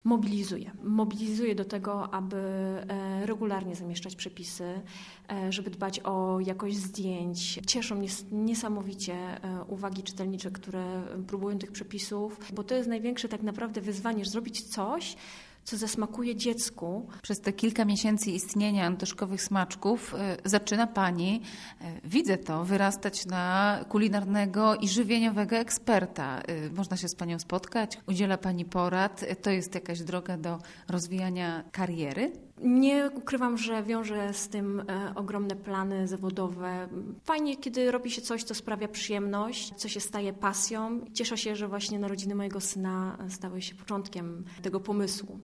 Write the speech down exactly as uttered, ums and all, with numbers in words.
mobilizuje. Mobilizuje do tego, aby regularnie zamieszczać przepisy, żeby dbać o jakość zdjęć. Cieszą mnie niesamowicie uwagi czytelnicze, które próbują tych przepisów, bo to jest największe tak naprawdę wyzwanie, zrobić coś, co zasmakuje dziecku. Przez te kilka miesięcy istnienia Antoszkowych Smaczków y, zaczyna Pani, y, widzę to, wyrastać na kulinarnego i żywieniowego eksperta. Y, można się z Panią spotkać, udziela Pani porad. Y, to jest jakaś droga do rozwijania kariery? Nie ukrywam, że wiąże z tym e, ogromne plany zawodowe. Fajnie, kiedy robi się coś, co sprawia przyjemność, co się staje pasją. Cieszę się, że właśnie narodziny mojego syna stały się początkiem tego pomysłu.